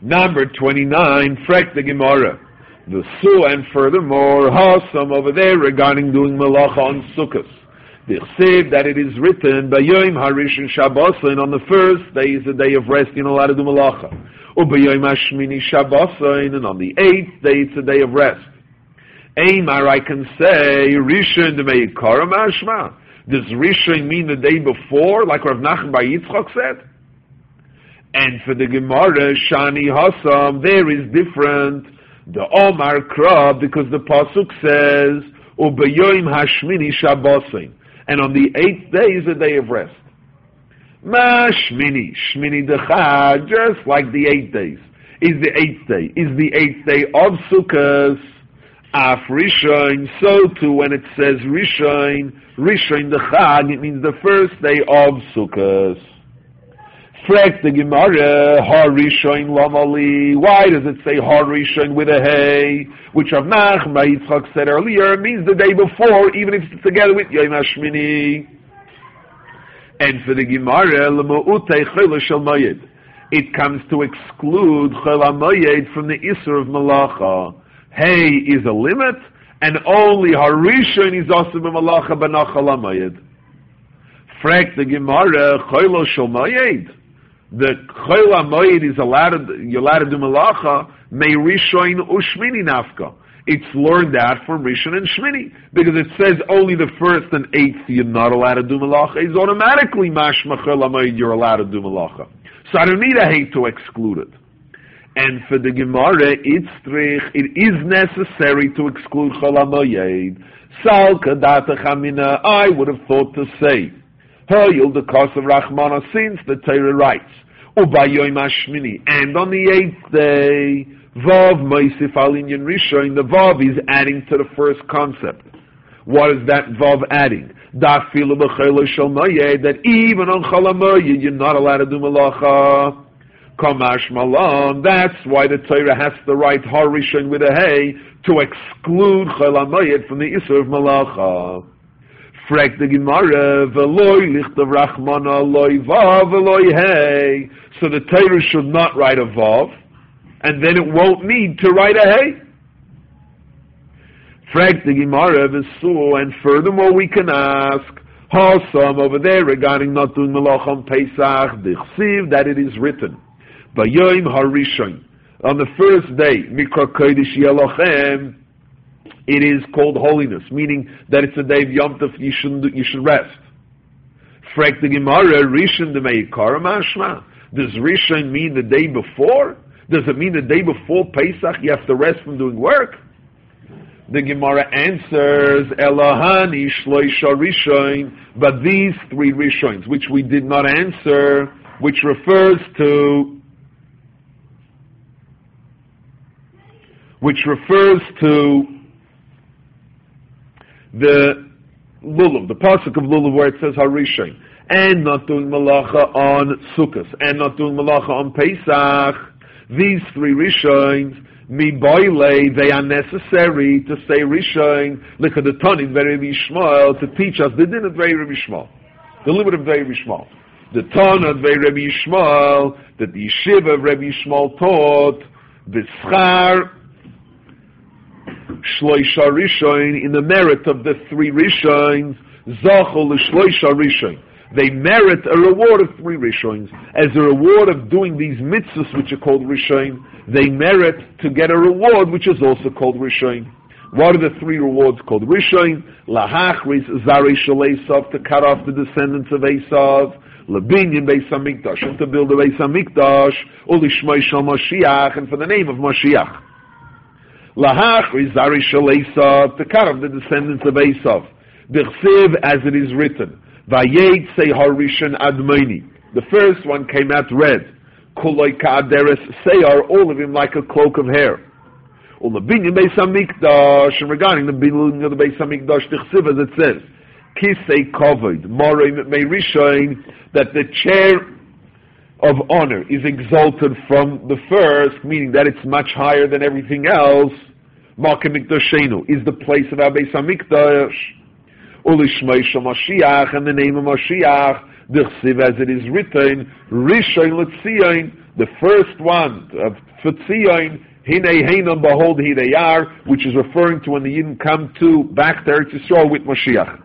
Number 29, Frek the Gemara. The Su, and furthermore, Hasam over there regarding doing Malacha on Sukkot. The Chsiv that it is written, Bayoim Harishon Shabbosin, on the first day is a day of rest, you're not allowed to do Malacha. Ubayoim Hashmini Shabbosin, and on the 8th day it's a day of rest. Eimar, I can say, Rishon Demei Kara Mashma. Does Rishon mean the day before, like Rav Nachman Bar Yitzchak said? And for the Gemara, Shani Hasam, there is different. The Omar Krab, because the Pasuk says, Ubayoim Hashmini Shabbosin, and on the 8th day is a day of rest. Ma Shmini, Shmini Dechad, just like the 8 days, is the 8th day. Is the 8th day of Sukkot, Af Rishon, so too when it says Rishon, Rishon Dechad, it means the first day of Sukkot. Frek the Gemara, Har Rishon Lamali. Why does it say Har Rishon with a hey? Which Rav Nachman Bar Yitzchak said earlier, means the day before, even if it's together with Yom HaShmini. And for the Gemara, L'ma'utei Chol Shel Moyed, it comes to exclude Chol HaMoyed from the Isser of Malacha. Hey is a limit, and only Har Rishon is also b'Malacha but not Chol HaMoyed. Frek the Gemara, Chol Shel Moyed. The Chol HaMoed is you're allowed to do Malacha, May Rishon Ushmini Nafka. It's learned that from Rishon and Shmini, because it says only the 1st and 8th you're not allowed to do Malacha. It's automatically Mashma Chol HaMoed you're allowed to do Malacha. So I don't need a hate to exclude it. And for the Gemara, it is necessary to exclude Chol HaMoed. Sal Kadata Chamina, I would have thought to say, Hayil the cause of Rachmana, since the Torah writes, Ubayoim Hashmini, and on the 8th day, Vav Moisif Al Inyan Rishon, the Vav is adding to the first concept. What is that Vav adding? Dafilu b'chaylo shel moyed, that even on Chol HaMoed you're not allowed to do Malacha. Kamash Malam, that's why the Torah has to write Har Rishon with a hey, to exclude Chol HaMoed from the Isser of Malacha. Frek the Gemara, Veloy lichtav Rachmana loy vav veloy hey. So the Torah should not write a vav, and then it won't need to write a hey. Frek the Gemara, Vesu, and furthermore we can ask, Hasam over there regarding not doing Malach on Pesach, Dichsiv, that it is written, Bayoim Harishon, on the first day, Mikra Kodesh Yelochem, it is called holiness, meaning that it's a day of Yom Tov, you should rest. Frek the Gemara, Rishon Demei Kara Mashma. Does Rishon mean the day before? Does it mean the day before Pesach you have to rest from doing work? The Gemara answers, Elohani Shloisha Rishon, but these 3 Rishons, which we did not answer, which refers to the Lulav, the pasuk of Lulav where it says Harishon, and not doing Malacha on Sukkot, and not doing Malacha on Pesach, these 3 Rishons, Mi Boile, they are necessary to say Rishon, look at the Tani, very Rabbi Yishmael, to teach us the din of very Rabbi Yishmael, the limit of very Rabbi Yishmael. The Tana of very Rabbi Yishmael, that the Yeshiva of Rabbi Yishmael taught, the Schar, Shloisha Rishon, in the merit of the 3 Rishons, Zachol Shloisha Rishon. They merit a reward of 3 Rishons. As a reward of doing these mitzvahs which are called Rishon, they merit to get a reward which is also called Rishon. What are the 3 rewards called Rishon? Lahachris Zari Shel Esav, to cut off the descendants of Esav. Lebinyan Beis HaMikdash, and to build a Beis HaMikdash. Ulishmoi Shel Mashiach, and for the name of Mashiach. Lahachris Zari Shel Esav, to cut off the descendants of Esav. B'chsiv, as it is written, Vayet say Harishon Admoni. The first one came out red. Kuloi Ka'aderes Seyar, all of him like a cloak of hair. Ulabinyan Beis HaMikdash, and regarding the building of the Beis HaMikdash, Tichsiv, as it says, Kisei Kovod, Morim Meirishon, that the chair of honor is exalted from the first, meaning that it's much higher than everything else. Makom Mikdashenu is the place of our Beis HaMikdash. Ulishmei Shel Mashiach, and the name of Mashiach, D'chsiv, as it is written, Rishon L'Tzion, the first one for Tzion, Hinei Heinam, behold, he they are, which is referring to when the Yidden come back to Eretz Yisrael with Mashiach.